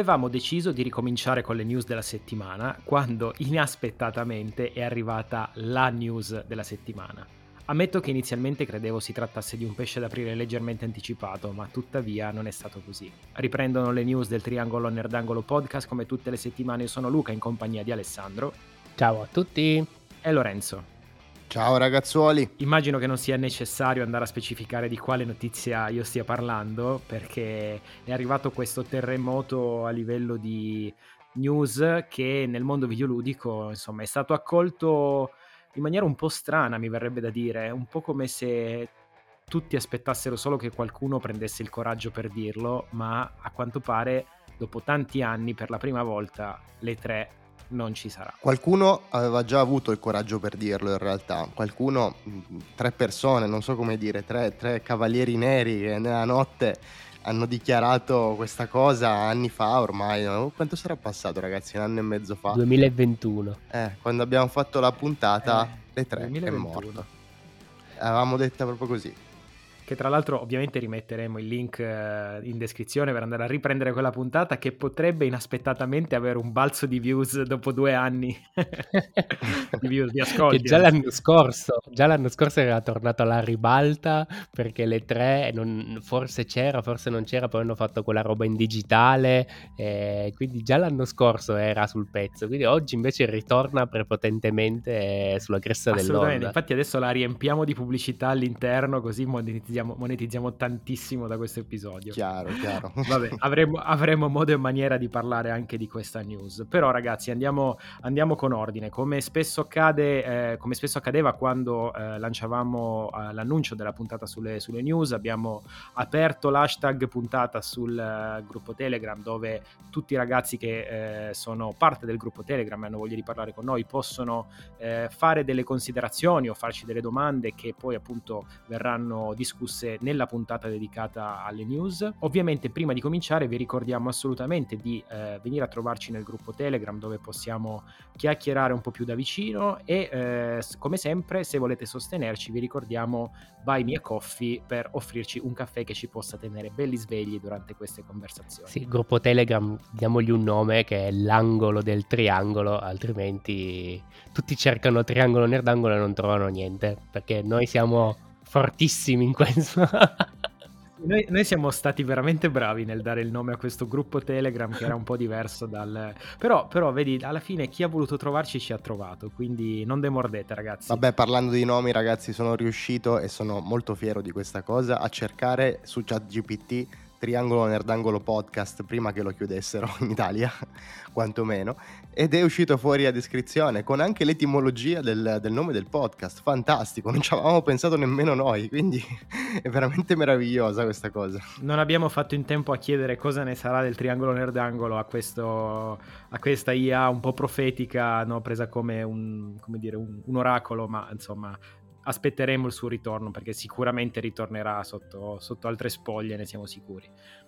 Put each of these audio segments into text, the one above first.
avevamo deciso di ricominciare con le news della settimana quando inaspettatamente è arrivata la news della settimana. Ammetto che inizialmente credevo si trattasse di un pesce d'aprile leggermente anticipato, ma tuttavia non è stato così. Riprendono le news del Triangolo Nerdangolo Podcast come tutte le settimane. Io sono Luca in compagnia di Alessandro. Ciao a tutti. E Lorenzo. Ciao ragazzuoli. Immagino che non sia necessario andare a specificare di quale notizia io stia parlando, perché è arrivato questo terremoto a livello di news che nel mondo videoludico, insomma, è stato accolto in maniera un po' strana, mi verrebbe da dire, un po' come se tutti aspettassero solo che qualcuno prendesse il coraggio per dirlo, ma a quanto pare dopo tanti anni per la prima volta l'E3 non ci sarà. Qualcuno aveva già avuto il coraggio per dirlo in realtà, qualcuno, 3 persone, non so come dire, tre cavalieri neri che nella notte hanno dichiarato questa cosa anni fa ormai, no? Quanto sarà passato ragazzi? 1 anno e mezzo fa? 2021. Quando abbiamo fatto la puntata, le 3 è 2021. morto. Avevamo detta proprio così. Che tra l'altro ovviamente rimetteremo il link in descrizione per andare a riprendere quella puntata che potrebbe inaspettatamente avere un balzo di views dopo 2 anni di views, di ascolti. Che già l'anno scorso era tornato alla ribalta perché le 3 forse c'era, forse non c'era, poi hanno fatto quella roba in digitale, quindi già l'anno scorso era sul pezzo, quindi oggi invece ritorna prepotentemente sulla cresta dell'onda. Infatti adesso la riempiamo di pubblicità all'interno, così monetizziamo tantissimo da questo episodio. Chiaro. Vabbè, avremo modo e maniera di parlare anche di questa news. Però ragazzi, andiamo con ordine. Come spesso accadeva quando lanciavamo l'annuncio della puntata sulle news, abbiamo aperto l'hashtag puntata sul gruppo Telegram, dove tutti i ragazzi che sono parte del gruppo Telegram e hanno voglia di parlare con noi possono fare delle considerazioni o farci delle domande che poi appunto verranno discusse nella puntata dedicata alle news. Ovviamente prima di cominciare vi ricordiamo assolutamente di venire a trovarci nel gruppo Telegram, dove possiamo chiacchierare un po' più da vicino e come sempre, se volete sostenerci, vi ricordiamo Buy Me a Coffee per offrirci un caffè che ci possa tenere belli svegli durante queste conversazioni. Sì, gruppo Telegram, diamogli un nome che è l'angolo del triangolo, altrimenti tutti cercano Triangolo Nerdangolo e non trovano niente, perché noi siamo fortissimi in questo. Noi siamo stati veramente bravi nel dare il nome a questo gruppo Telegram, che era un po' diverso dal... Però vedi, alla fine chi ha voluto trovarci ci ha trovato, quindi non demordete ragazzi. Vabbè, parlando di nomi ragazzi, sono riuscito, e sono molto fiero di questa cosa, a cercare su ChatGPT Triangolo Nerdangolo Podcast prima che lo chiudessero in Italia, quantomeno, ed è uscito fuori a descrizione con anche l'etimologia del nome del podcast. Fantastico, non ci avevamo pensato nemmeno noi, quindi è veramente meravigliosa questa cosa. Non abbiamo fatto in tempo a chiedere cosa ne sarà del Triangolo Nerdangolo a questa IA un po' profetica, no? Presa come un oracolo, ma insomma aspetteremo il suo ritorno, perché sicuramente ritornerà sotto altre spoglie, ne siamo sicuri.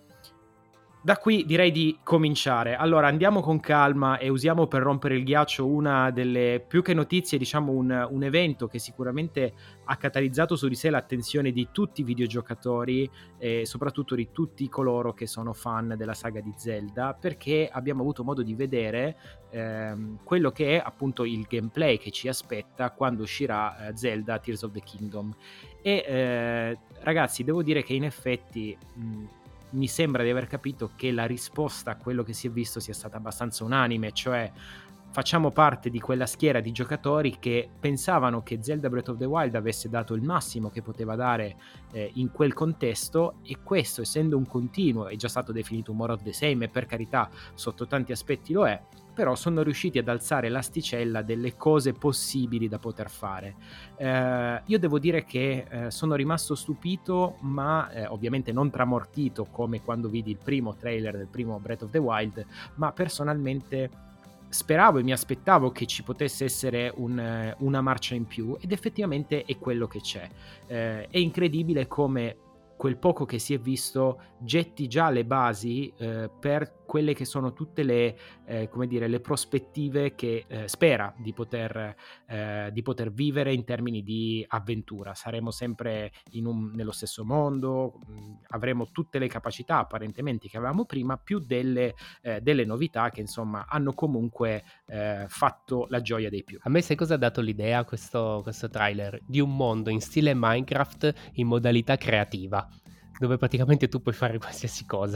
Da qui direi di cominciare. Allora andiamo con calma e usiamo per rompere il ghiaccio una delle più che notizie, diciamo un evento che sicuramente ha catalizzato su di sé l'attenzione di tutti i videogiocatori e soprattutto di tutti coloro che sono fan della saga di Zelda, perché abbiamo avuto modo di vedere quello che è appunto il gameplay che ci aspetta quando uscirà Zelda Tears of the Kingdom. E ragazzi, devo dire che in effetti mi sembra di aver capito che la risposta a quello che si è visto sia stata abbastanza unanime, cioè facciamo parte di quella schiera di giocatori che pensavano che Zelda Breath of the Wild avesse dato il massimo che poteva dare in quel contesto, e questo, essendo un continuo, è già stato definito un more of the same, e per carità sotto tanti aspetti lo è, però sono riusciti ad alzare l'asticella delle cose possibili da poter fare. Io devo dire che sono rimasto stupito, ma ovviamente non tramortito come quando vidi il primo trailer del primo Breath of the Wild, ma personalmente speravo e mi aspettavo che ci potesse essere una marcia in più, ed effettivamente è quello che c'è. È incredibile come quel poco che si è visto getti già le basi per quelle che sono tutte le, come dire, le prospettive che spera di poter vivere in termini di avventura. Saremo sempre nello stesso mondo, avremo tutte le capacità apparentemente che avevamo prima, più delle novità che insomma hanno comunque fatto la gioia dei più. A me sai cosa ha dato l'idea questo trailer? Di un mondo in stile Minecraft in modalità creativa, dove praticamente tu puoi fare qualsiasi cosa.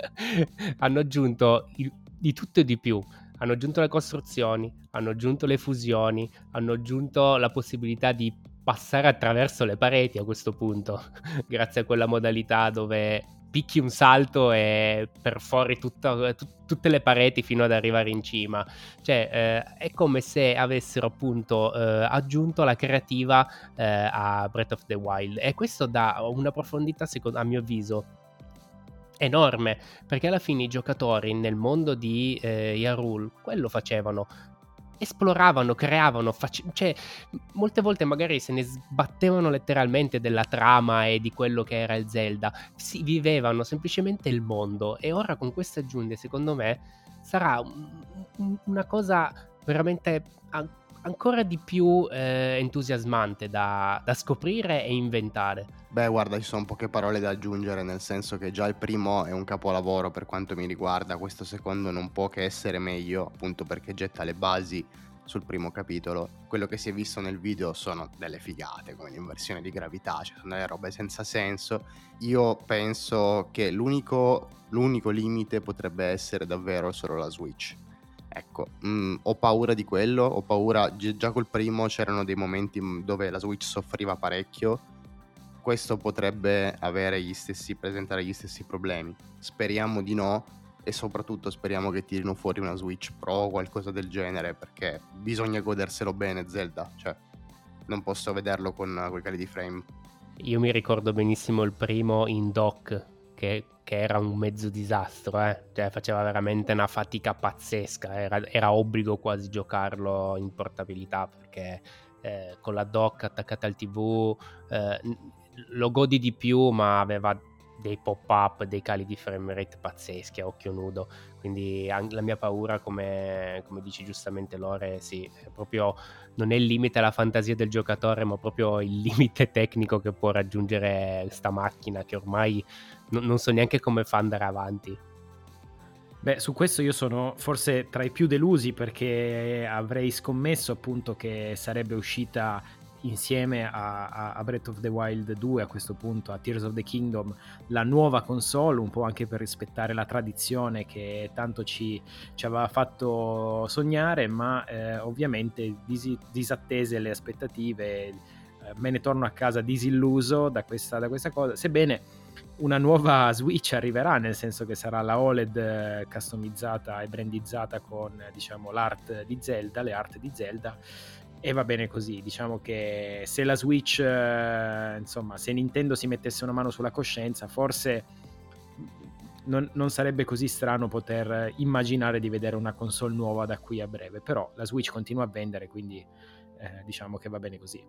Hanno aggiunto di tutto e di più. Hanno aggiunto le costruzioni, hanno aggiunto le fusioni, hanno aggiunto la possibilità di passare attraverso le pareti a questo punto, grazie a quella modalità dove picchi un salto e perfori tutte le pareti fino ad arrivare in cima. Cioè è come se avessero appunto aggiunto la creativa a Breath of the Wild, e questo dà una profondità, a mio avviso, enorme, perché alla fine i giocatori nel mondo di Hyrule quello facevano, esploravano, creavano, cioè molte volte magari se ne sbattevano letteralmente della trama e di quello che era il Zelda, si vivevano semplicemente il mondo, e ora con queste aggiunte secondo me sarà una cosa veramente ancora di più entusiasmante da scoprire e inventare. Beh, guarda, ci sono poche parole da aggiungere, nel senso che già il primo è un capolavoro per quanto mi riguarda, questo secondo non può che essere meglio, appunto perché getta le basi sul primo capitolo. Quello che si è visto nel video sono delle figate, come l'inversione di gravità, cioè sono delle robe senza senso. Io penso che l'unico limite potrebbe essere davvero solo la Switch. Ecco, ho paura di quello, ho paura, già col primo c'erano dei momenti dove la Switch soffriva parecchio. Questo potrebbe presentare gli stessi problemi. Speriamo di no, e soprattutto speriamo che tirino fuori una Switch Pro o qualcosa del genere, perché bisogna goderselo bene Zelda, cioè non posso vederlo con quei cali di frame. Io mi ricordo benissimo il primo in dock, che era un mezzo disastro, cioè faceva veramente una fatica pazzesca, era obbligo quasi giocarlo in portabilità, perché con la dock attaccata al TV lo godi di più, ma aveva dei pop-up, dei cali di frame rate pazzeschi a occhio nudo. Quindi la mia paura, come dici giustamente Lore, sì, è proprio, non è il limite alla fantasia del giocatore, ma proprio il limite tecnico che può raggiungere sta macchina, che ormai non so neanche come fa andare avanti. Beh, su questo io sono forse tra i più delusi, perché avrei scommesso appunto che sarebbe uscita insieme a Breath of the Wild 2, a questo punto a Tears of the Kingdom, la nuova console, un po' anche per rispettare la tradizione che tanto ci aveva fatto sognare, ma ovviamente disattese le aspettative, me ne torno a casa disilluso da questa cosa, sebbene una nuova Switch arriverà, nel senso che sarà la OLED customizzata e brandizzata con, diciamo, le art di Zelda, e va bene così. Diciamo che se la Switch, insomma, se Nintendo si mettesse una mano sulla coscienza, forse non sarebbe così strano poter immaginare di vedere una console nuova da qui a breve, però la Switch continua a vendere, quindi diciamo che va bene così.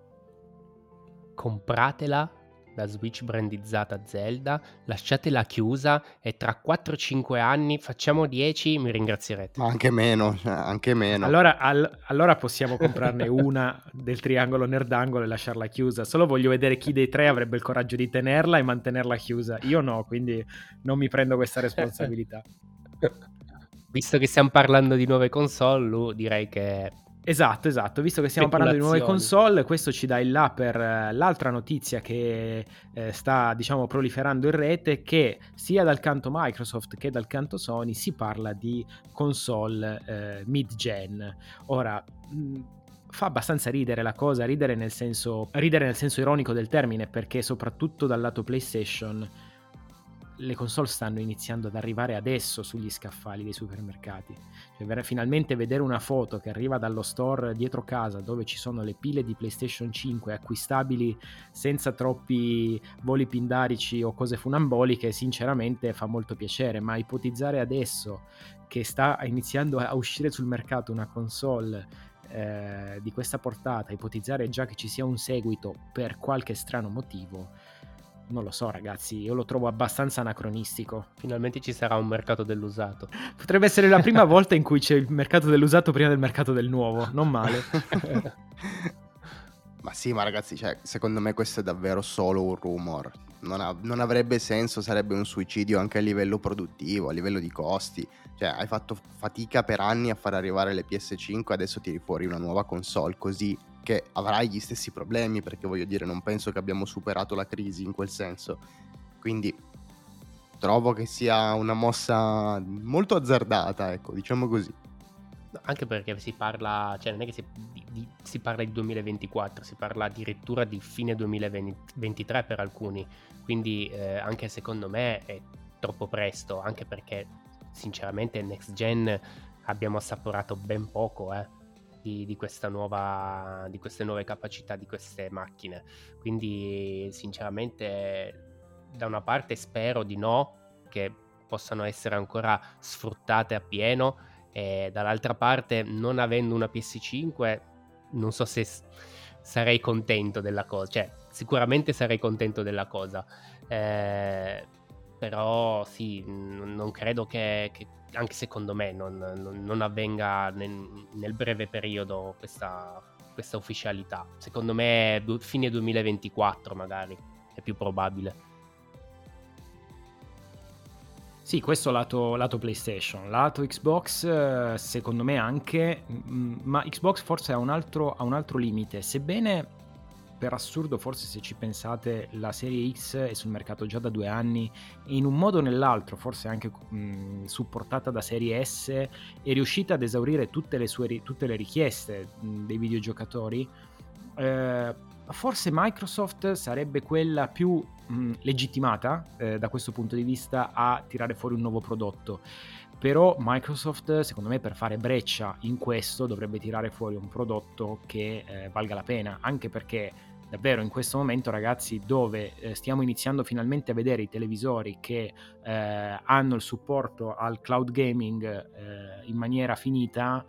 Compratela, la Switch brandizzata Zelda, lasciatela chiusa, e tra 4-5 anni, facciamo 10, mi ringrazierete. Ma anche meno. Allora possiamo comprarne una del triangolo nerdangolo e lasciarla chiusa. Solo voglio vedere chi dei tre avrebbe il coraggio di tenerla e mantenerla chiusa. Io no, quindi non mi prendo questa responsabilità. Visto che stiamo parlando di nuove console, direi che... Esatto, visto che stiamo parlando di nuove console, questo ci dà il là per l'altra notizia che sta, diciamo, proliferando in rete, che sia dal canto Microsoft che dal canto Sony si parla di console mid-gen. Ora, fa abbastanza ridere la cosa, ridere nel senso ironico del termine, perché soprattutto dal lato PlayStation le console stanno iniziando ad arrivare adesso sugli scaffali dei supermercati. Cioè, finalmente vedere una foto che arriva dallo store dietro casa, dove ci sono le pile di PlayStation 5 acquistabili senza troppi voli pindarici o cose funamboliche, sinceramente fa molto piacere. Ma ipotizzare adesso che sta iniziando a uscire sul mercato una console di questa portata, ipotizzare già che ci sia un seguito per qualche strano motivo, non lo so ragazzi, io lo trovo abbastanza anacronistico. Finalmente ci sarà un mercato dell'usato. Potrebbe essere la prima volta in cui c'è il mercato dell'usato prima del mercato del nuovo, non male. Ma sì, ma ragazzi, cioè, secondo me questo è davvero solo un rumor. Non avrebbe senso, sarebbe un suicidio anche a livello produttivo, a livello di costi. Cioè, hai fatto fatica per anni a far arrivare le PS5, adesso tiri fuori una nuova console, così che avrai gli stessi problemi, perché voglio dire, non penso che abbiamo superato la crisi in quel senso. Quindi trovo che sia una mossa molto azzardata, ecco, diciamo così. Anche perché si parla, cioè non è che si parla di 2024, si parla addirittura di fine 2023 per alcuni, quindi anche secondo me è troppo presto, anche perché sinceramente next gen abbiamo assaporato ben poco di queste nuove capacità di queste macchine, quindi sinceramente da una parte spero di no, che possano essere ancora sfruttate appieno, e dall'altra parte, non avendo una PS5, non so se sarei contento della cosa, cioè sicuramente sarei contento della cosa, però sì, non credo che anche secondo me non avvenga nel breve periodo questa ufficialità. Secondo me fine 2024 magari è più probabile. Sì, questo lato PlayStation. Lato Xbox, secondo me anche, ma Xbox forse ha un altro limite. Sebbene, per assurdo, forse se ci pensate, la serie X è sul mercato già da 2 anni e in un modo o nell'altro, forse anche supportata da serie S, è riuscita ad esaurire tutte le richieste dei videogiocatori. Forse Microsoft sarebbe quella più legittimata da questo punto di vista a tirare fuori un nuovo prodotto, però Microsoft secondo me per fare breccia in questo dovrebbe tirare fuori un prodotto che valga la pena, anche perché davvero in questo momento, ragazzi, dove stiamo iniziando finalmente a vedere i televisori che hanno il supporto al cloud gaming in maniera finita,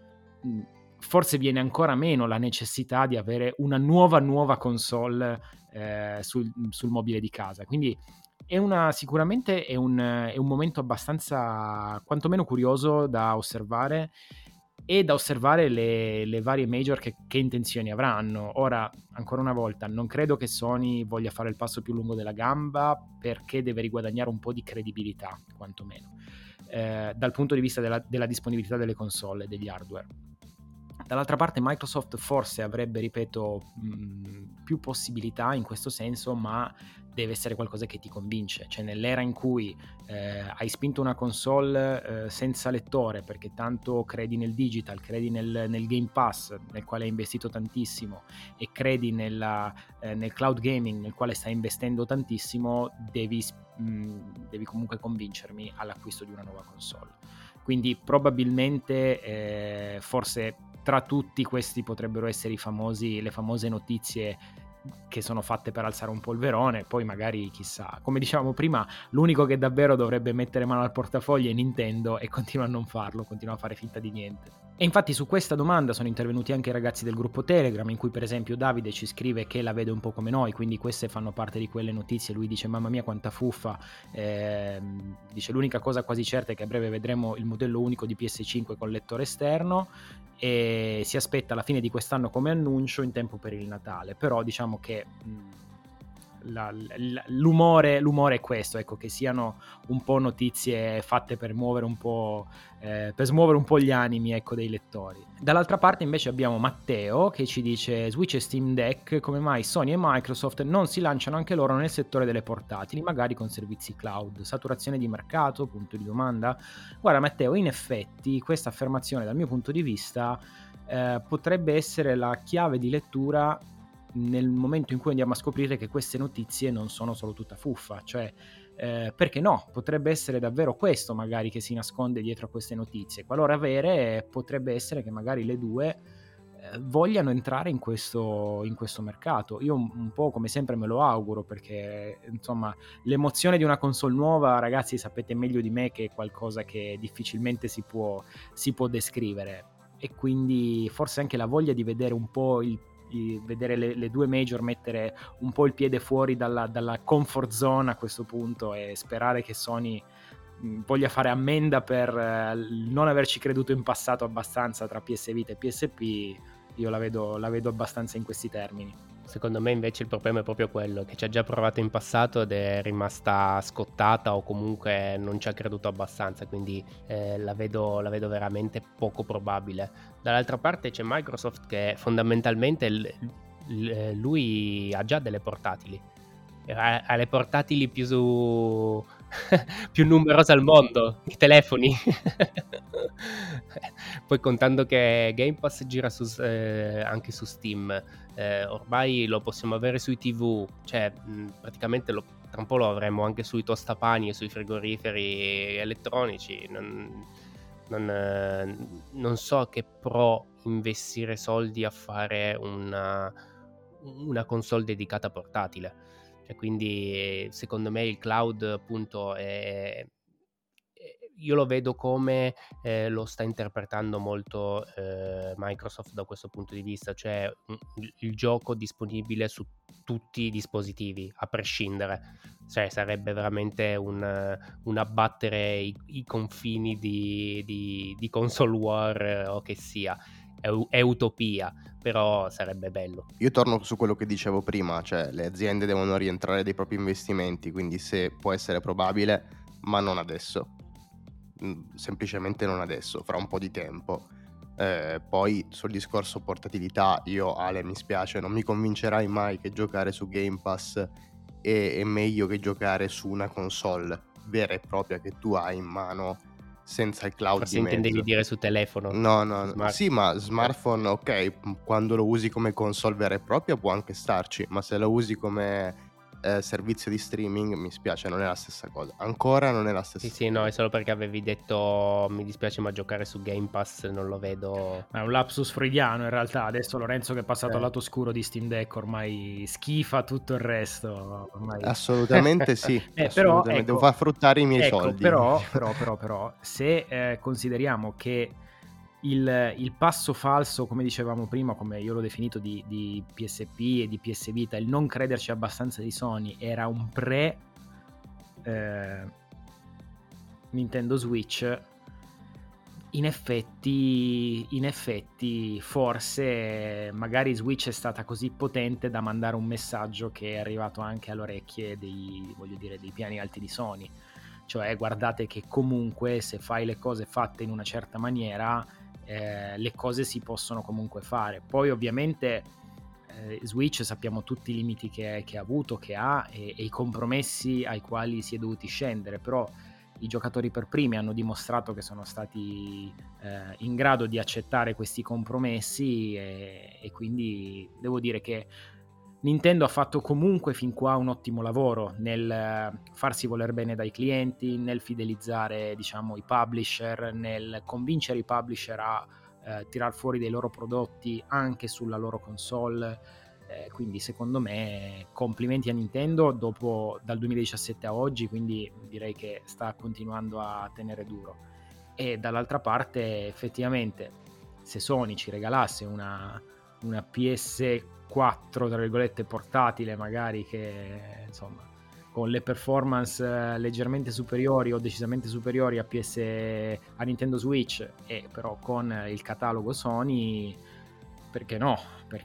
forse viene ancora meno la necessità di avere una nuova console sul mobile di casa. Quindi sicuramente è un momento abbastanza, quantomeno curioso da osservare, e da osservare le varie major che intenzioni avranno. Ora, ancora una volta, non credo che Sony voglia fare il passo più lungo della gamba, perché deve riguadagnare un po' di credibilità, quantomeno, dal punto di vista della disponibilità delle console e degli hardware. Dall'altra parte Microsoft forse avrebbe, ripeto, più possibilità in questo senso, ma deve essere qualcosa che ti convince. Cioè, nell'era in cui hai spinto una console senza lettore perché tanto credi nel digital, credi nel Game Pass, nel quale hai investito tantissimo, e credi nel cloud gaming, nel quale stai investendo tantissimo, devi comunque convincermi all'acquisto di una nuova console. Quindi probabilmente forse tra tutti questi potrebbero essere le famose notizie che sono fatte per alzare un polverone. Poi magari, chissà, come dicevamo prima, l'unico che davvero dovrebbe mettere mano al portafoglio è Nintendo, e continua a non farlo, continua a fare finta di niente. E infatti su questa domanda sono intervenuti anche i ragazzi del gruppo Telegram, in cui per esempio Davide ci scrive che la vede un po' come noi, quindi queste fanno parte di quelle notizie. Lui dice: mamma mia quanta fuffa, dice l'unica cosa quasi certa è che a breve vedremo il modello unico di PS5 con lettore esterno, e si aspetta alla fine di quest'anno come annuncio, in tempo per il Natale. Però diciamo che l'umore è questo, ecco, che siano un po' notizie fatte per muovere un po', per smuovere un po' gli animi, ecco, dei lettori. Dall'altra parte invece abbiamo Matteo che ci dice: Switch e Steam Deck, come mai Sony e Microsoft non si lanciano anche loro nel settore delle portatili, magari con servizi cloud? Saturazione di mercato? Punto di domanda. Guarda Matteo, in effetti questa affermazione dal mio punto di vista potrebbe essere la chiave di lettura nel momento in cui andiamo a scoprire che queste notizie non sono solo tutta fuffa. Cioè, perché no? Potrebbe essere davvero questo magari che si nasconde dietro a queste notizie. Qualora vere, potrebbe essere che magari le due vogliano entrare in questo mercato. Io un po' come sempre me lo auguro, perché insomma l'emozione di una console nuova, ragazzi, sapete meglio di me che è qualcosa che difficilmente si può descrivere, e quindi forse anche la voglia di vedere un po' il vedere le due major mettere un po' il piede fuori dalla comfort zone a questo punto, e sperare che Sony voglia fare ammenda per non averci creduto in passato abbastanza tra PS Vita e PSP. Io la vedo abbastanza in questi termini. Secondo me invece il problema è proprio quello, che ci ha già provato in passato ed è rimasta scottata, o comunque non ci ha creduto abbastanza, quindi la vedo veramente poco probabile. Dall'altra parte c'è Microsoft, che fondamentalmente lui ha già delle portatili, ha le portatili più più numerose al mondo, i telefoni. Poi contando che Game Pass gira anche su Steam, ormai lo possiamo avere sui TV, cioè praticamente tra un po' lo avremo anche sui tostapani e sui frigoriferi elettronici. Non so che pro investire soldi a fare una console dedicata portatile. Cioè, quindi secondo me il cloud appunto io lo vedo come lo sta interpretando molto Microsoft da questo punto di vista, cioè il gioco disponibile su tutti i dispositivi a prescindere, cioè sarebbe veramente un abbattere i confini di console war o che sia. È utopia, però sarebbe bello. Io torno su quello che dicevo prima, cioè le aziende devono rientrare dei propri investimenti, quindi se può essere probabile, ma non adesso, semplicemente non adesso, fra un po' di tempo. Poi sul discorso portatilità, io Ale, mi spiace, non mi convincerai mai che giocare su Game Pass è meglio che giocare su una console vera e propria che tu hai in mano senza il cloud Forse di mezzo. intendevi dire su telefono. No. Sì, ma smartphone, ok, quando lo usi come console vera e propria può anche starci, ma se lo usi come servizio di streaming, mi spiace, non è la stessa cosa. Ancora non è la stessa cosa. Sì, no, è solo perché avevi detto mi dispiace, ma giocare su Game Pass non lo vedo. È un lapsus freudiano in realtà. Adesso Lorenzo, che è passato al lato oscuro di Steam Deck, ormai schifa tutto il resto. Ormai... Assolutamente sì. Però, assolutamente. ecco, Devo far fruttare i miei soldi. Però, se consideriamo che il passo falso, come dicevamo prima, come io l'ho definito, di PSP e di PS Vita, il non crederci abbastanza di Sony, era un pre Nintendo Switch. In effetti forse magari Switch è stata così potente da mandare un messaggio che è arrivato anche alle orecchie dei piani alti di Sony, cioè guardate che comunque se fai le cose fatte in una certa maniera le cose si possono comunque fare. Poi ovviamente Switch sappiamo tutti i limiti che ha avuto, che ha, e i compromessi ai quali si è dovuti scendere, però i giocatori per primi hanno dimostrato che sono stati in grado di accettare questi compromessi, e quindi devo dire che Nintendo ha fatto comunque fin qua un ottimo lavoro nel farsi voler bene dai clienti, nel fidelizzare, diciamo, i publisher, nel convincere i publisher a tirar fuori dei loro prodotti anche sulla loro console. Quindi secondo me complimenti a Nintendo dal 2017 a oggi, quindi direi che sta continuando a tenere duro. E dall'altra parte effettivamente se Sony ci regalasse una PS4 tra virgolette portatile, magari, che insomma con le performance leggermente superiori o decisamente superiori a Nintendo Switch, e però con il catalogo Sony, perché no?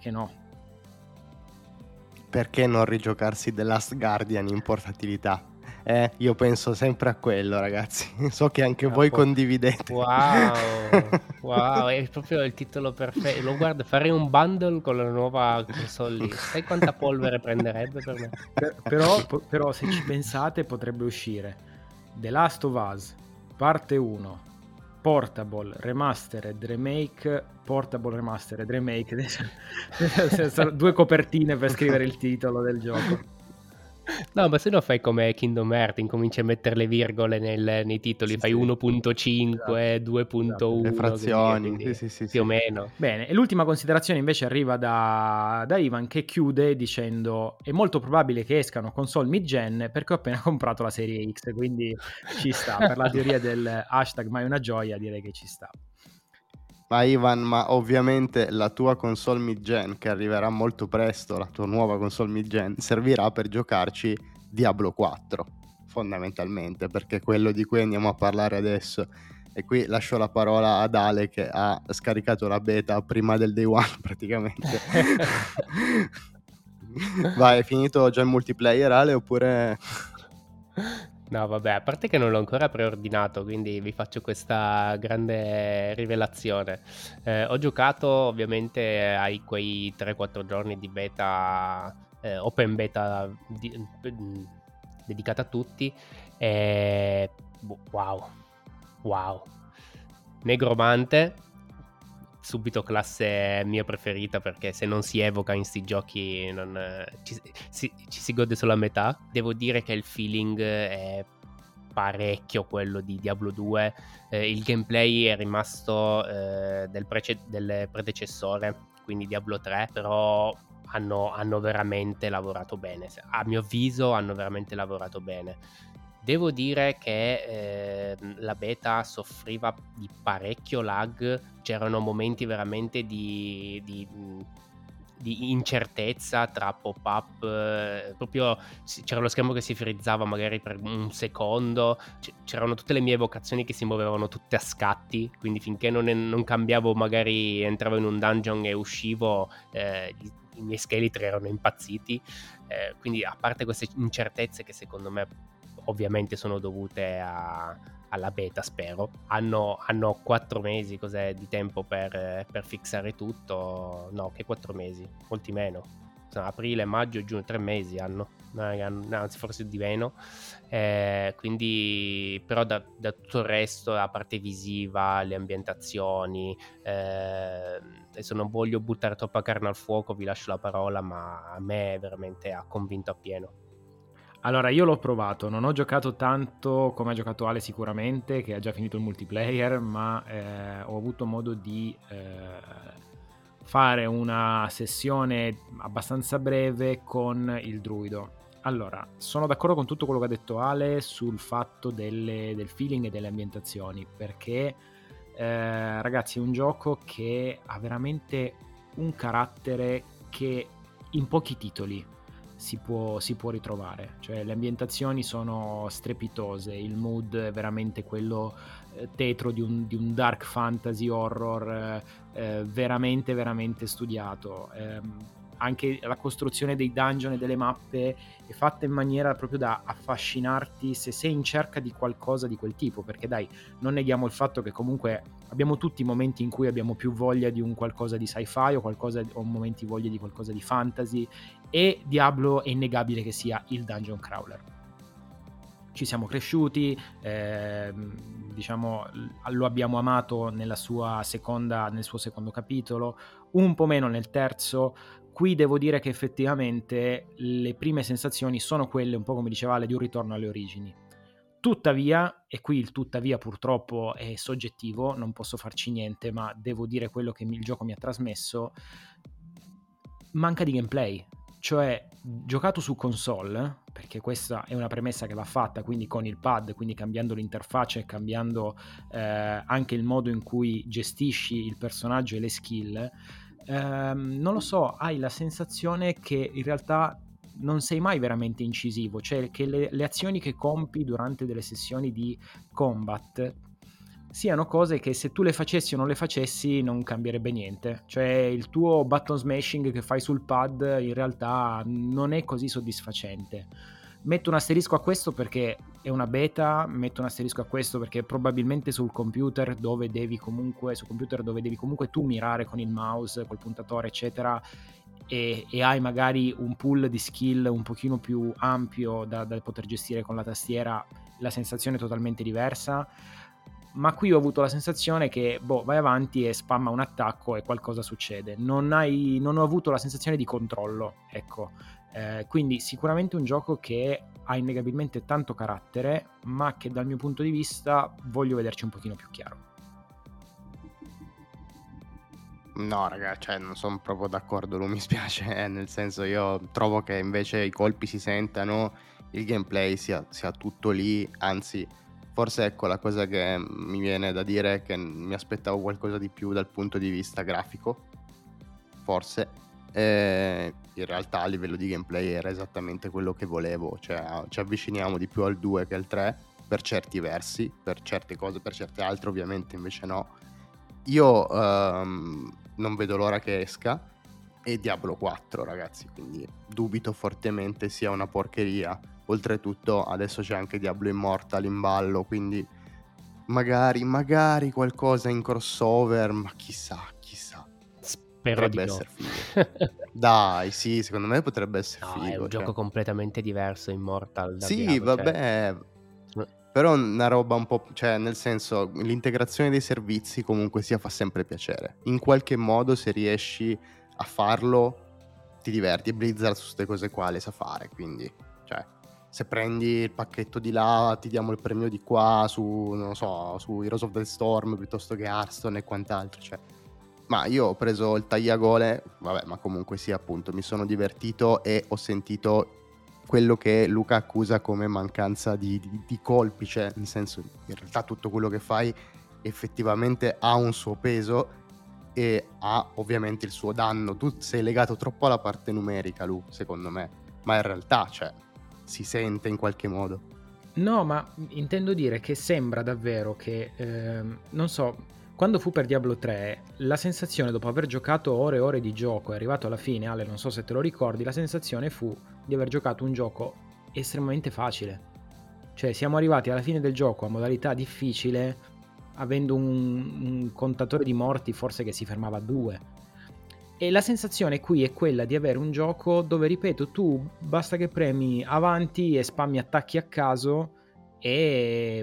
Perché non rigiocarsi The Last Guardian in portatilità? Io penso sempre a quello, ragazzi. So che anche voi condividete. Wow, è proprio il titolo perfetto. Lo guardo, farei un bundle con la nuova console lì. Sai quanta polvere prenderebbe per me? Però se ci pensate potrebbe uscire The Last of Us parte 1, Portable Remastered Remake, Portable Remastered Remake. Sono due copertine per scrivere il titolo del gioco. No, ma se no fai come Kingdom Hearts, incominci a mettere le virgole nei titoli, Sì, fai sì. 1.5, Esatto. 2.1, Le frazioni, quindi, sì. più o meno. Bene, e l'ultima considerazione invece arriva da Ivan, che chiude dicendo: è molto probabile che escano console mid-gen perché ho appena comprato la serie X, quindi ci sta. Per la teoria del hashtag mai una gioia, direi che ci sta. Ma Ivan, ma ovviamente la tua console mid-gen, che arriverà molto presto, la tua nuova console mid-gen, servirà per giocarci Diablo 4, fondamentalmente, perché è quello di cui andiamo a parlare adesso. E qui lascio la parola ad Ale, che ha scaricato la beta prima del day one praticamente. Vai, è finito già il multiplayer, Ale, oppure... No, vabbè, a parte che non l'ho ancora preordinato, quindi vi faccio questa grande rivelazione. Ho giocato ovviamente ai quei 3-4 giorni di beta, open beta dedicata a tutti. E... wow. Negromante, subito classe mia preferita, perché se non si evoca in sti giochi ci si gode solo a metà. Devo dire che il feeling è parecchio quello di Diablo 2. Il gameplay è rimasto del predecessore, quindi Diablo 3, però hanno veramente lavorato bene. A mio avviso hanno veramente lavorato bene. Devo dire che la beta soffriva di parecchio lag, c'erano momenti veramente di incertezza tra pop-up, proprio c'era lo schermo che si frizzava magari per un secondo, c'erano tutte le mie evocazioni che si muovevano tutte a scatti, quindi finché non cambiavo, magari entravo in un dungeon e uscivo, i miei scheletri erano impazziti, quindi a parte queste incertezze che secondo me ovviamente sono dovute alla beta, spero, hanno 4 mesi di tempo per fissare tutto. No, che 4 mesi, molti meno, aprile, maggio, giugno, 3 mesi hanno, anzi forse di meno, quindi però da tutto il resto, la parte visiva, le ambientazioni, adesso non voglio buttare troppa carne al fuoco, vi lascio la parola, ma a me veramente ha convinto appieno. Allora, io l'ho provato, non ho giocato tanto come ha giocato Ale sicuramente, che ha già finito il multiplayer, ma ho avuto modo di fare una sessione abbastanza breve con il druido. Allora, sono d'accordo con tutto quello che ha detto Ale sul fatto del feeling e delle ambientazioni, perché ragazzi, è un gioco che ha veramente un carattere che in pochi titoli si può ritrovare, cioè le ambientazioni sono strepitose, il mood è veramente quello tetro di un dark fantasy horror veramente veramente studiato. Anche la costruzione dei dungeon e delle mappe è fatta in maniera proprio da affascinarti se sei in cerca di qualcosa di quel tipo, perché dai, non neghiamo il fatto che comunque abbiamo tutti momenti in cui abbiamo più voglia di un qualcosa di sci-fi o momenti voglia di qualcosa di fantasy, e Diablo è innegabile che sia il dungeon crawler. Ci siamo cresciuti, diciamo lo abbiamo amato nel suo secondo capitolo, un po' meno nel terzo. Qui devo dire che effettivamente le prime sensazioni sono quelle, un po' come diceva Ale, di un ritorno alle origini. Tuttavia, e qui il tuttavia purtroppo è soggettivo, non posso farci niente, ma devo dire quello che il gioco mi ha trasmesso, manca di gameplay. Cioè, giocato su console, perché questa è una premessa che va fatta, quindi con il pad, quindi cambiando l'interfaccia e cambiando anche il modo in cui gestisci il personaggio e le skill, non lo so, hai la sensazione che in realtà non sei mai veramente incisivo, cioè che le azioni che compi durante delle sessioni di combat siano cose che se tu le facessi o non le facessi non cambierebbe niente. Cioè il tuo button smashing che fai sul pad in realtà non è così soddisfacente. Metto un asterisco a questo perché è una beta, metto un asterisco a questo perché probabilmente sul computer dove devi comunque tu mirare con il mouse, col puntatore eccetera, e hai magari un pool di skill un pochino più ampio da poter gestire con la tastiera, la sensazione è totalmente diversa. Ma qui ho avuto la sensazione che vai avanti e spamma un attacco e qualcosa succede, non ho avuto la sensazione di controllo, ecco. Quindi sicuramente un gioco che ha innegabilmente tanto carattere, ma che dal mio punto di vista voglio vederci un pochino più chiaro. No ragazzi, cioè non sono proprio d'accordo, non mi spiace, nel senso, io trovo che invece i colpi si sentano, il gameplay sia tutto lì, anzi Forse ecco la cosa che mi viene da dire è che mi aspettavo qualcosa di più dal punto di vista grafico, forse. In realtà a livello di gameplay era esattamente quello che volevo, cioè ci avviciniamo di più al 2 che al 3 per certi versi, per certe cose, per certe altre ovviamente invece no. Io non vedo l'ora che esca, e Diablo 4 ragazzi, quindi dubito fortemente sia una porcheria. Oltretutto adesso c'è anche Diablo Immortal in ballo, quindi magari qualcosa in crossover, ma chissà. Spero di Potrebbe no. essere figo. Dai, sì, secondo me potrebbe essere No, è figo, un cioè. gioco completamente diverso, Immortal, da Sì, Diablo, cioè vabbè, però una roba un po', cioè nel senso, l'integrazione dei servizi comunque sia fa sempre piacere. In qualche modo se riesci a farlo ti diverti, e Blizzard su queste cose qua le sa fare, quindi cioè se prendi il pacchetto di là ti diamo il premio di qua su, non lo so, su Heroes of the Storm piuttosto che Hearthstone e quant'altro, cioè. Ma io ho preso il tagliagole, vabbè, ma comunque sì, appunto, mi sono divertito e ho sentito quello che Luca accusa come mancanza di colpi, cioè nel senso, in realtà tutto quello che fai effettivamente ha un suo peso e ha ovviamente il suo danno. Tu sei legato troppo alla parte numerica, Lu, secondo me, ma in realtà, cioè, si sente in qualche modo. No, ma intendo dire che sembra davvero che, non so, quando fu per Diablo 3, la sensazione dopo aver giocato ore e ore di gioco, è arrivato alla fine, Ale, non so se te lo ricordi, la sensazione fu di aver giocato un gioco estremamente facile. Cioè, siamo arrivati alla fine del gioco a modalità difficile, avendo un contatore di morti forse che si fermava a 2. E la sensazione qui è quella di avere un gioco dove, ripeto, tu basta che premi avanti e spammi attacchi a caso, e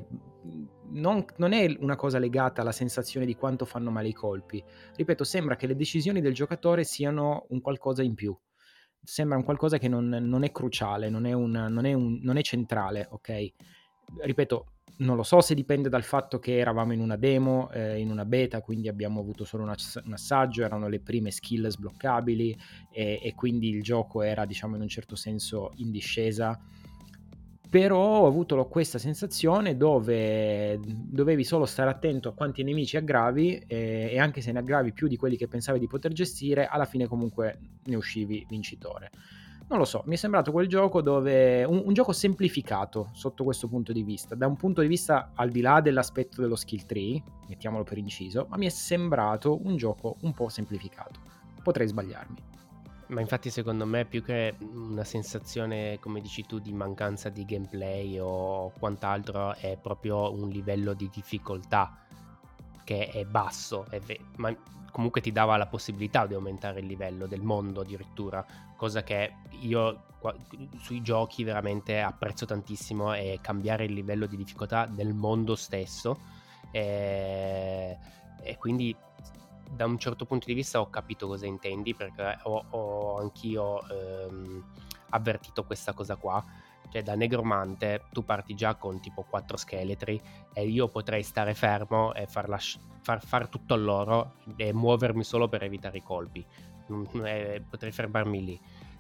non è una cosa legata alla sensazione di quanto fanno male i colpi. Ripeto, sembra che le decisioni del giocatore siano un qualcosa in più. Sembra un qualcosa che non è cruciale, non è centrale, ok? Ripeto, non lo so se dipende dal fatto che eravamo in una demo, in una beta, quindi abbiamo avuto solo un assaggio, erano le prime skill sbloccabili e quindi il gioco era, diciamo, in un certo senso in discesa. Però ho avuto questa sensazione dove dovevi solo stare attento a quanti nemici aggravi, e anche se ne aggravi più di quelli che pensavi di poter gestire, alla fine comunque ne uscivi vincitore. Non lo so, mi è sembrato quel gioco dove un gioco semplificato sotto questo punto di vista, da un punto di vista al di là dell'aspetto dello skill tree, mettiamolo per inciso, ma mi è sembrato un gioco un po' semplificato. Potrei sbagliarmi. Ma infatti secondo me più che una sensazione, come dici tu, di mancanza di gameplay o quant'altro, è proprio un livello di difficoltà che è basso, ma comunque ti dava la possibilità di aumentare il livello del mondo addirittura, cosa che io sui giochi veramente apprezzo tantissimo, è cambiare il livello di difficoltà del mondo stesso, e quindi da un certo punto di vista ho capito cosa intendi, perché ho anch'io avvertito questa cosa qua. Cioè, da negromante tu parti già con tipo 4 scheletri e io potrei stare fermo e far tutto a loro e muovermi solo per evitare i colpi. Potrei fermarmi lì.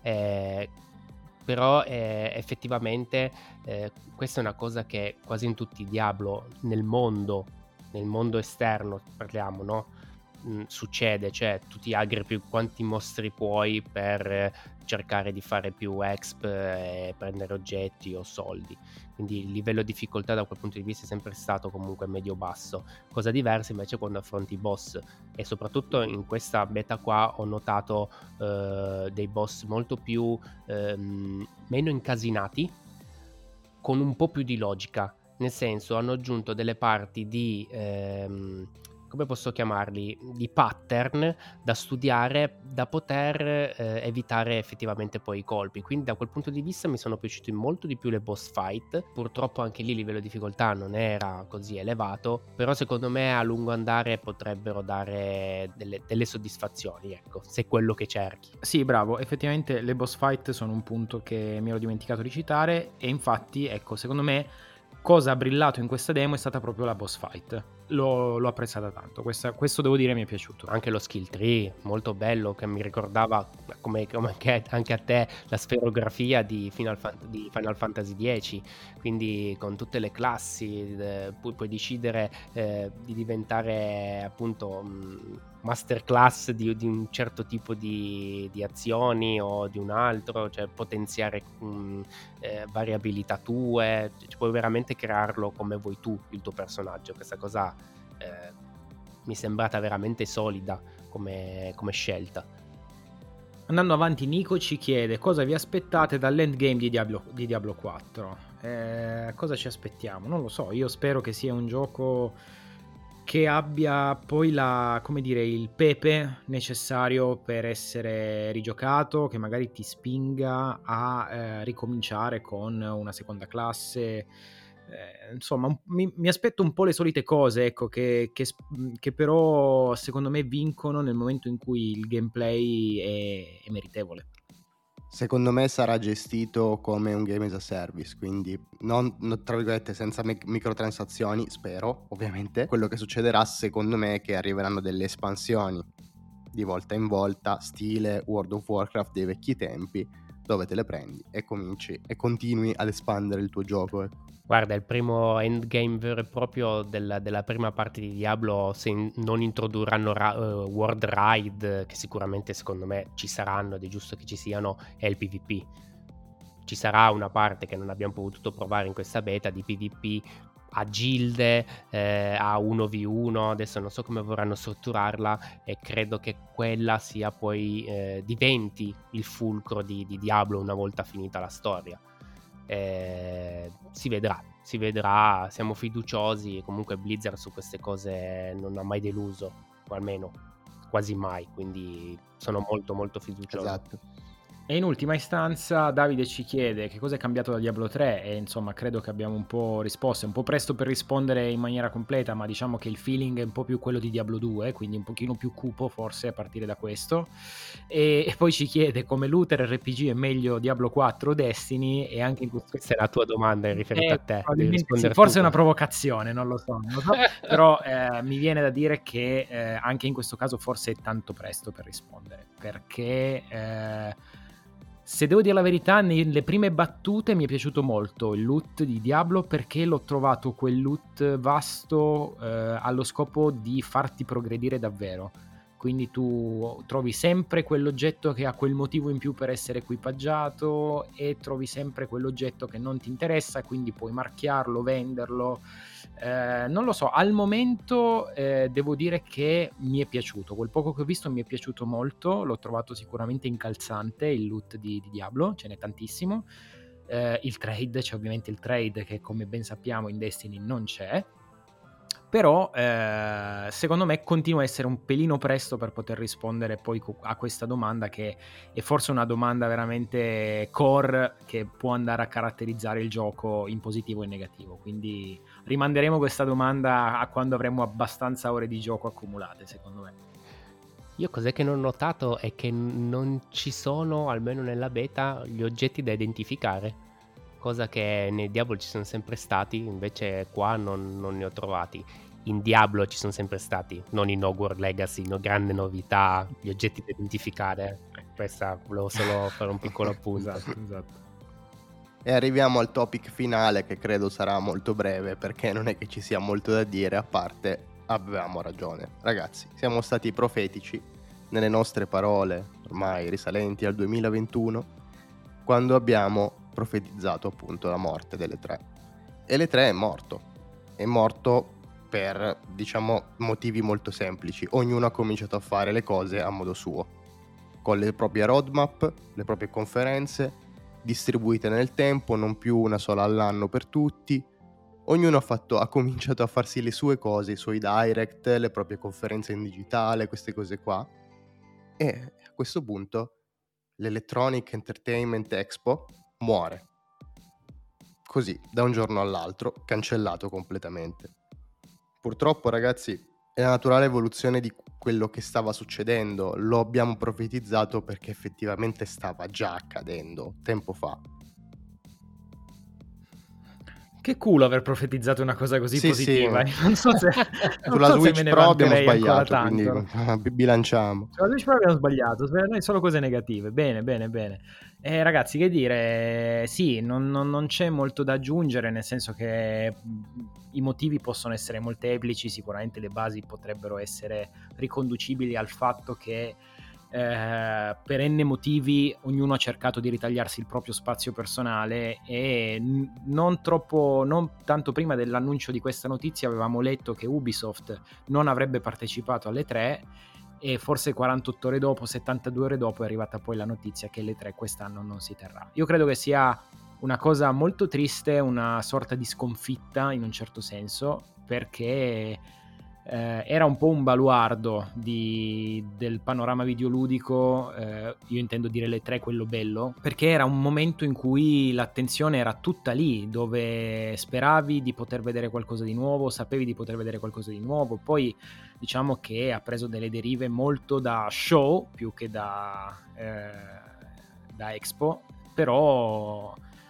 Però effettivamente questa è una cosa che quasi in tutti i Diablo, nel mondo esterno parliamo, no? Succede, cioè tu ti aggrepi quanti mostri puoi per cercare di fare più exp e prendere oggetti o soldi, quindi il livello di difficoltà da quel punto di vista è sempre stato comunque medio-basso. Cosa diversa invece quando affronti i boss, e soprattutto in questa beta qua ho notato dei boss molto più meno incasinati, con un po' più di logica, nel senso hanno aggiunto delle parti di come posso chiamarli, di pattern da studiare, da poter evitare effettivamente poi i colpi. Quindi da quel punto di vista mi sono piaciuti molto di più le boss fight. Purtroppo anche lì il livello di difficoltà non era così elevato, però secondo me a lungo andare potrebbero dare delle soddisfazioni, ecco, se è quello che cerchi. Sì, bravo, effettivamente le boss fight sono un punto che mi ero dimenticato di citare, e infatti, ecco, secondo me cosa ha brillato in questa demo è stata proprio la boss fight. l'ho apprezzata tanto. Questo devo dire mi è piaciuto. Anche lo skill tree, molto bello, che mi ricordava, come anche a te, la sferografia di Final Fantasy X, quindi con tutte le classi, puoi decidere di diventare appunto masterclass di un certo tipo di azioni o di un altro, cioè potenziare varie abilità tue, cioè, puoi veramente crearlo come vuoi tu, il tuo personaggio. Questa cosa mi è sembrata veramente solida come scelta. Andando avanti, Nico ci chiede cosa vi aspettate dall'endgame di Diablo 4. Cosa ci aspettiamo? Non lo so, io spero che sia un gioco che abbia poi il pepe necessario per essere rigiocato, che magari ti spinga a ricominciare con una seconda classe. Insomma, mi aspetto un po' le solite cose, ecco, che però secondo me vincono nel momento in cui il gameplay è meritevole. Secondo me sarà gestito come un game as a service, quindi non tra virgolette senza microtransazioni, spero ovviamente. Quello che succederà secondo me è che arriveranno delle espansioni di volta in volta, stile World of Warcraft dei vecchi tempi, dove te le prendi e cominci e continui ad espandere il tuo gioco. Guarda, il primo endgame vero e proprio della prima parte di Diablo, se non introdurranno World Ride, che sicuramente secondo me ci saranno ed è giusto che ci siano, è il PvP. Ci sarà una parte che non abbiamo potuto provare in questa beta di PvP a gilde, a 1v1, adesso non so come vorranno strutturarla e credo che quella sia poi diventi il fulcro di Diablo una volta finita la storia. Si vedrà, siamo fiduciosi e comunque Blizzard su queste cose non ha mai deluso, o almeno quasi mai, quindi sono molto molto fiducioso. Esatto. E in ultima istanza Davide ci chiede che cosa è cambiato da Diablo 3 e insomma credo che abbiamo un po' risposto, è un po' presto per rispondere in maniera completa, ma diciamo che il feeling è un po' più quello di Diablo 2, quindi un pochino più cupo forse a partire da questo, e poi ci chiede come looter RPG è meglio Diablo 4 o Destiny, e anche in questo... Questa è la tua domanda in riferita a te, devi rispondere sì, forse tu. è una provocazione, non lo so però mi viene da dire che anche in questo caso forse è tanto presto per rispondere, perché se devo dire la verità, nelle prime battute mi è piaciuto molto il loot di Diablo, perché l'ho trovato quel loot vasto allo scopo di farti progredire davvero. Quindi tu trovi sempre quell'oggetto che ha quel motivo in più per essere equipaggiato e trovi sempre quell'oggetto che non ti interessa, quindi puoi marchiarlo, venderlo. Non lo so, al momento devo dire che mi è piaciuto, quel poco che ho visto mi è piaciuto molto, l'ho trovato sicuramente incalzante il loot di Diablo, ce n'è tantissimo. Il trade, c'è ovviamente il trade che come ben sappiamo in Destiny non c'è, però secondo me continua a essere un pelino presto per poter rispondere poi a questa domanda, che è forse una domanda veramente core che può andare a caratterizzare il gioco in positivo e negativo, quindi rimanderemo questa domanda a quando avremo abbastanza ore di gioco accumulate, secondo me. Io cos'è che non ho notato è che non ci sono, almeno nella beta, gli oggetti da identificare, cosa che nei Diablo ci sono sempre stati, invece qua non ne ho trovati. In Diablo ci sono sempre stati, non in Hogwarts Legacy, grande novità, gli oggetti da identificare. Questa volevo solo fare un piccolo appunto. Esatto. E arriviamo al topic finale, che credo sarà molto breve, perché non è che ci sia molto da dire, a parte avevamo ragione. Ragazzi, siamo stati profetici nelle nostre parole, ormai risalenti al 2021, quando abbiamo profetizzato appunto la morte delle tre. E le tre è morto per, diciamo, motivi molto semplici. Ognuno ha cominciato a fare le cose a modo suo, con le proprie roadmap, le proprie conferenze, distribuite nel tempo, non più una sola all'anno per tutti. Ognuno ha cominciato a farsi le sue cose, i suoi direct, le proprie conferenze in digitale, queste cose qua. E a questo punto l'Electronic Entertainment Expo muore. Così, da un giorno all'altro, cancellato completamente. Purtroppo, ragazzi, è la naturale evoluzione di quello che stava succedendo. Lo abbiamo profetizzato perché effettivamente stava già accadendo tempo fa. Che culo aver profetizzato una cosa così Sì, positiva. sì. Non so se, Sulla Switch me ne Pro abbiamo vanterei ancora sbagliato, quindi tanto. bilanciamo. Sulla Switch Pro abbiamo sbagliato, noi solo cose negative. Bene. Ragazzi, che dire, sì, non c'è molto da aggiungere, nel senso che i motivi possono essere molteplici, sicuramente le basi potrebbero essere riconducibili al fatto che per n motivi ognuno ha cercato di ritagliarsi il proprio spazio personale e non tanto prima dell'annuncio di questa notizia avevamo letto che Ubisoft non avrebbe partecipato alle 3 e forse 48 ore dopo, 72 ore dopo è arrivata poi la notizia che le 3 quest'anno non si terrà. Io credo che sia una cosa molto triste, una sorta di sconfitta in un certo senso, perché era un po' un baluardo del panorama videoludico, io intendo dire le 3, quello bello, perché era un momento in cui l'attenzione era tutta lì, dove speravi di poter vedere qualcosa di nuovo, sapevi di poter vedere qualcosa di nuovo. Poi diciamo che ha preso delle derive molto da show più che da Expo, però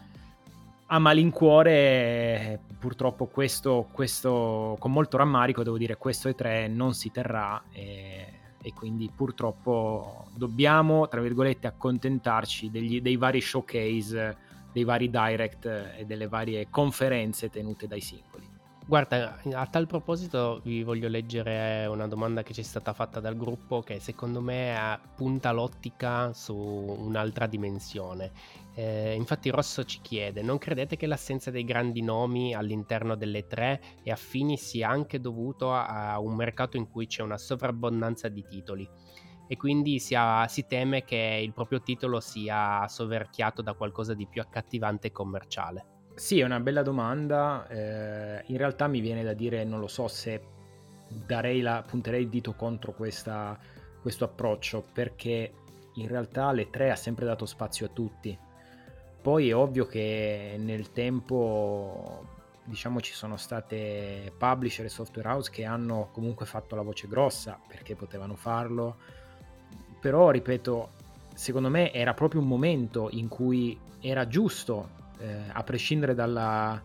a malincuore purtroppo questo con molto rammarico devo dire questo E3 non si terrà e quindi purtroppo dobbiamo tra virgolette accontentarci dei vari showcase, dei vari direct e delle varie conferenze tenute dai singoli. Guarda, a tal proposito vi voglio leggere una domanda che ci è stata fatta dal gruppo che secondo me punta l'ottica su un'altra dimensione. Infatti Rosso ci chiede: non credete che l'assenza dei grandi nomi all'interno delle 3 e affini sia anche dovuto a un mercato in cui c'è una sovrabbondanza di titoli e quindi si teme che il proprio titolo sia soverchiato da qualcosa di più accattivante e commerciale? Sì, è una bella domanda. In realtà mi viene da dire, non lo so se punterei il dito contro questo approccio, perché in realtà le 3 ha sempre dato spazio a tutti. Poi è ovvio che nel tempo, diciamo, ci sono state publisher e software house che hanno comunque fatto la voce grossa perché potevano farlo, però ripeto, secondo me era proprio un momento in cui era giusto, a prescindere da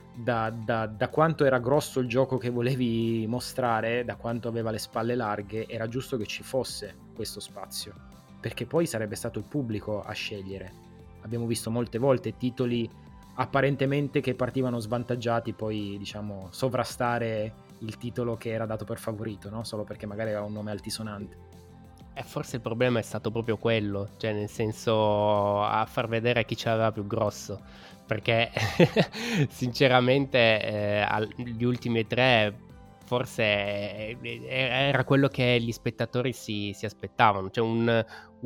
quanto era grosso il gioco che volevi mostrare, da quanto aveva le spalle larghe, era giusto che ci fosse questo spazio, perché poi sarebbe stato il pubblico a scegliere. Abbiamo visto molte volte titoli apparentemente che partivano svantaggiati poi, diciamo, sovrastare il titolo che era dato per favorito, no? Solo perché magari aveva un nome altisonante. E forse il problema è stato proprio quello, cioè nel senso a far vedere chi ce l'aveva più grosso, perché sinceramente gli ultimi 3 forse era quello che gli spettatori si aspettavano, cioè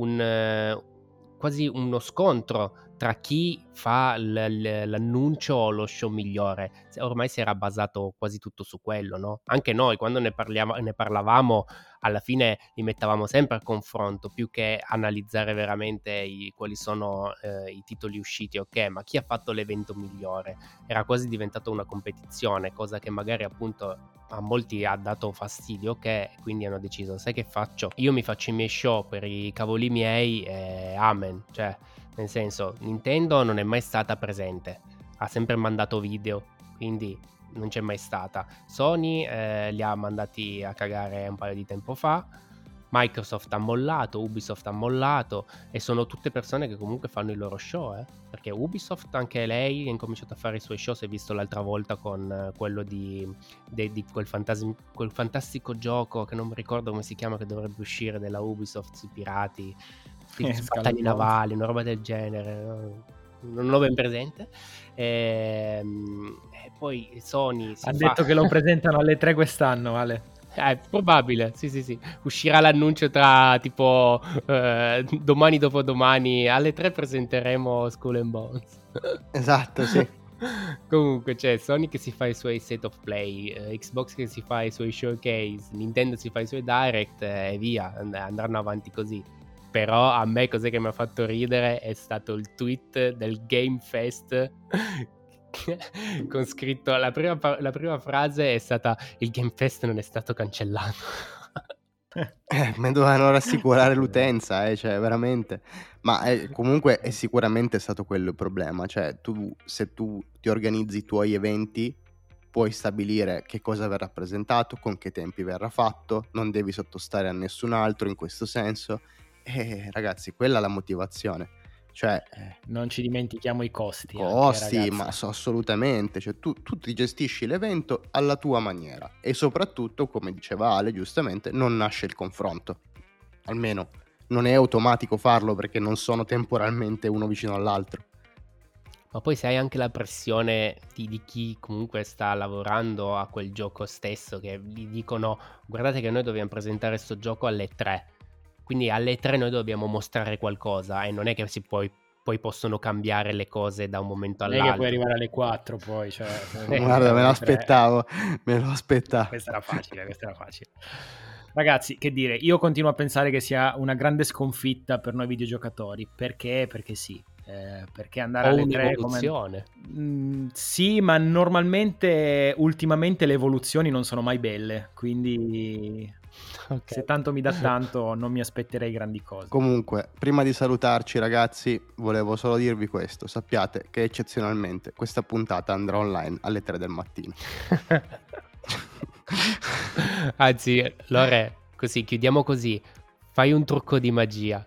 quasi uno scontro tra chi fa l'annuncio o lo show migliore. Ormai si era basato quasi tutto su quello, no? Anche noi quando ne parlavamo alla fine li mettavamo sempre a confronto, più che analizzare veramente quali sono i titoli usciti, ok, ma chi ha fatto l'evento migliore? Era quasi diventata una competizione, cosa che magari appunto a molti ha dato fastidio, ok, quindi hanno deciso, sai che faccio? Io mi faccio i miei show per i cavoli miei e amen, cioè nel senso Nintendo non è mai stata presente, ha sempre mandato video, quindi non c'è mai stata. Sony li ha mandati a cagare un paio di tempo fa, Microsoft ha mollato, Ubisoft ha mollato e sono tutte persone che comunque fanno il loro show, perché Ubisoft anche lei ha incominciato a fare i suoi show, si è visto l'altra volta con quello di quel fantastico gioco che non mi ricordo come si chiama, che dovrebbe uscire della Ubisoft sui pirati, battaglie navali, una roba del genere, no? Non l'ho ben presente. E poi Sony ha detto che lo presentano alle 3 quest'anno, Ale. Probabile, sì. Uscirà l'annuncio tra tipo domani dopodomani alle 3 presenteremo Skull and Bones. Esatto, sì. Comunque c'è Sony che si fa i suoi state of play, Xbox che si fa i suoi showcase, Nintendo si fa i suoi direct e via, andranno avanti così. Però a me cos'è che mi ha fatto ridere è stato il tweet del Game Fest con scritto la prima frase è stata: il Game Fest non è stato cancellato. Ma dovevano rassicurare l'utenza, cioè veramente. Ma comunque è sicuramente stato quello il problema. Cioè, se tu ti organizzi i tuoi eventi, puoi stabilire che cosa verrà presentato, con che tempi verrà fatto, non devi sottostare a nessun altro in questo senso. Ragazzi, quella è la motivazione. Cioè, Non ci dimentichiamo i costi anche, costi, ma ragazzi. assolutamente. Cioè, tu ti gestisci l'evento alla tua maniera e soprattutto, come diceva Ale, giustamente, non nasce il confronto. Almeno non è automatico farlo perché non sono temporalmente uno vicino all'altro. Ma poi se hai anche la pressione di chi comunque sta lavorando a quel gioco stesso, che gli dicono guardate che noi dobbiamo presentare sto gioco alle 3, quindi alle 3 noi dobbiamo mostrare qualcosa e non è che poi possono cambiare le cose da un momento Non è che puoi all'altro. arrivare alle 4 poi, cioè, Guarda, me lo alle 3. aspettavo. Questa era facile. Ragazzi, che dire, io continuo a pensare che sia una grande sconfitta per noi videogiocatori. Perché? Perché sì. Perché andare O alle 3 un'evoluzione. sì, ma ultimamente le evoluzioni non sono mai belle, quindi Okay. se tanto mi dà tanto non mi aspetterei grandi cose. Comunque, prima di salutarci ragazzi, volevo solo dirvi questo. Sappiate che eccezionalmente questa puntata andrà online alle 3 del mattino. Anzi, Lore, così chiudiamo così. Fai un trucco di magia.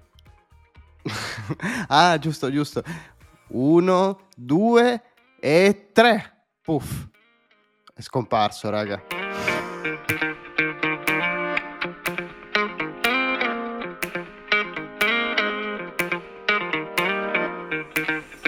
Ah, giusto. 1, 2 e 3. Puff. È scomparso, raga.